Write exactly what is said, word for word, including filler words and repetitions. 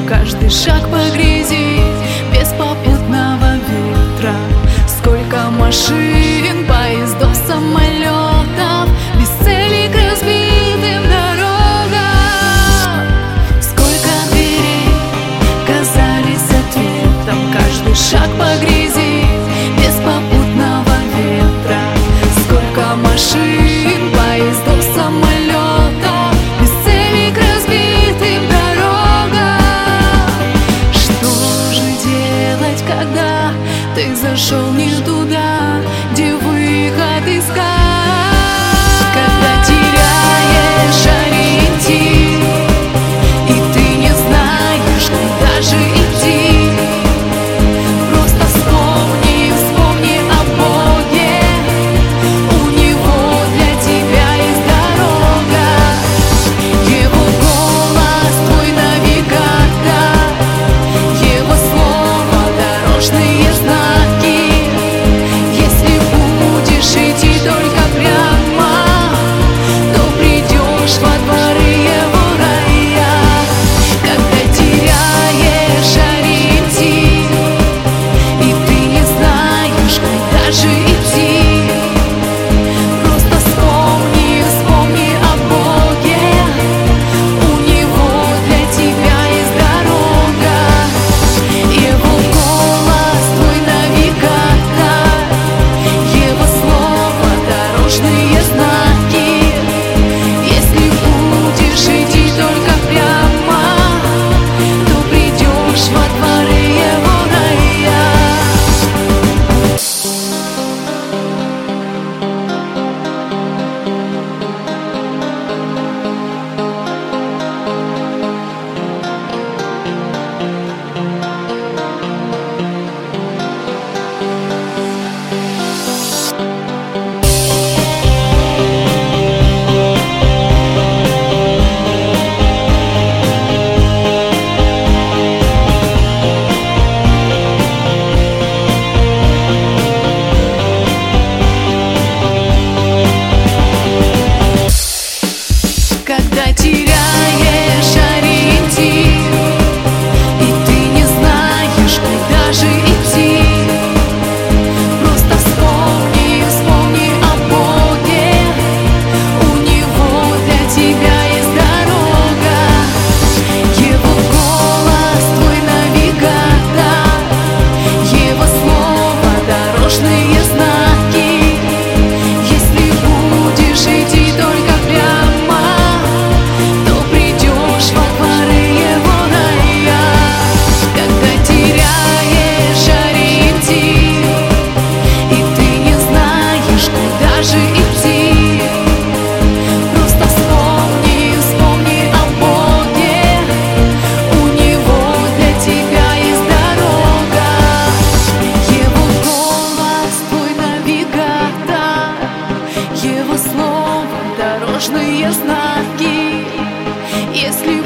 каждый шаг по грязи, без попутного ветра. Сколько машин, поездов, самолетов, без цели к разбитым дорогам. Сколько дверей казались ответом, каждый шаг по грязи, без попутного ветра. Сколько машин, поездов, самолетов, без цели к разбитым дорогам. Что же делать, когда ты зашел не туда, где выход искать? Когда теряешь ориентир, и ты не знаешь, куда же идти. Просто вспомни, вспомни о Боге, у Него для тебя есть дорога. Его голос твой навигатор, Его слово дорожные знаки. Если будешь идти только прямо, то придешь во дворы Его рая. Когда теряешь ориентир, и ты не знаешь, куда же идти, просто вспомни, вспомни о Боге, у Него для тебя есть дорога. Его голос твой навигатор, Его слово дорожные знаки. Если будешь идти только прямо, то придешь во дворы Его рая. Когда теряешь ориентир, и ты не знаешь, куда же идти, просто вспомни, вспомни о Боге, у Него для тебя есть дорога. Его голос твой навигатор, Его слово дорожные знаки. Если будешь идти только прямо, то придешь во дворы Его рая. Когда теряешь ориентир, и ты не знаешь, куда же идти, просто вспомни, вспомни о Боге, у Него для тебя есть дорога. Его голос твой навигатор, Его слово дорожные знаки. Если